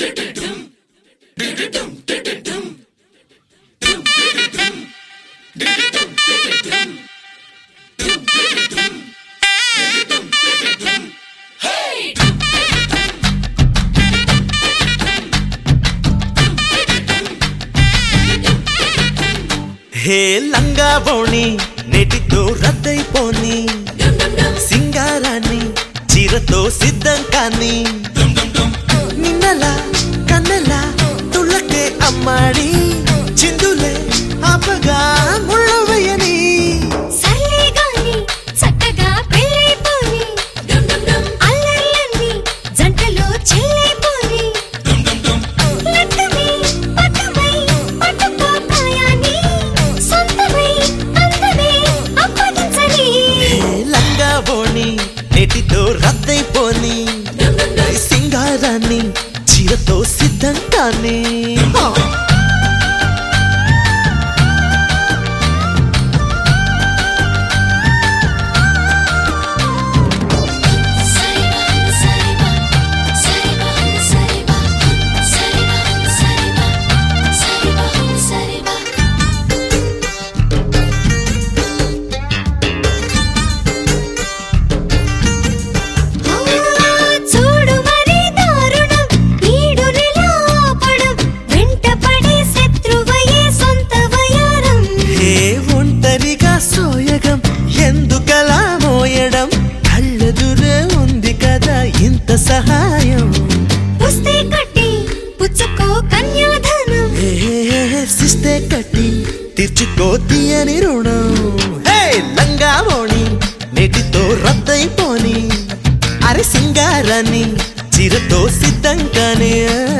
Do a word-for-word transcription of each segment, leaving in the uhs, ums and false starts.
హే లంగా బోణి నెటితో రద్దయిపోని సింగారాన్ని చీరతో సిద్ధం కాని నిన్నలా కన్నెలా తుళ్ళకే అమ్మాడి చిందులే ఆపగా ముళ్ళవయ్యని నెటితో రద్దయిపోని సింగారాన్ని చీరతో సిద్ధం కాని సోయగం ఎందుకలా మోయడం కళ్ళెదురే ఉంది కదా ఇంత సహాయం పుస్తే కట్టి పుచ్చుకో కన్యాధనం సిస్తే కట్టి తీర్చుకో తీయని రుణం హే లంగా మోణి నెటితో రద్దయిపోని అరే సింగారాన్ని చీరతో సిద్ధంగానే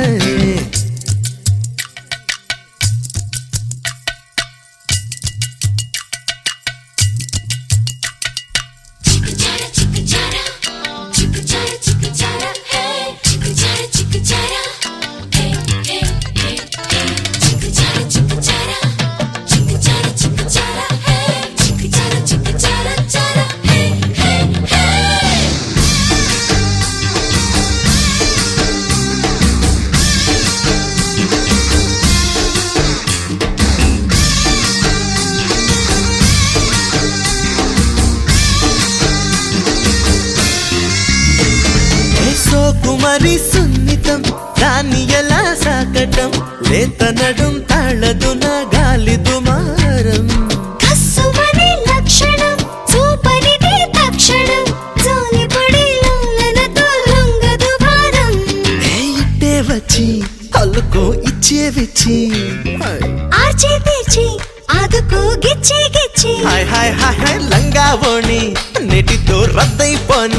కుమరి సున్నితం దాన్ని ఎలా సాకటం లేత నడుం తాళదు నా గాలి దుమారం కస్సుమని లక్షణం సూపరిది తక్షణం జాలిపడి లాలనతో లొంగదు భారం ఇట్టే వచ్చి అల్లుకో ఇచ్చే విచ్చి ఆర్చి తెచ్చి ఆదుకో గిచ్చి గిచ్చి హాయ్ హాయ్ హాయ్ లంగా బోణి నెటితో రద్దయిపోని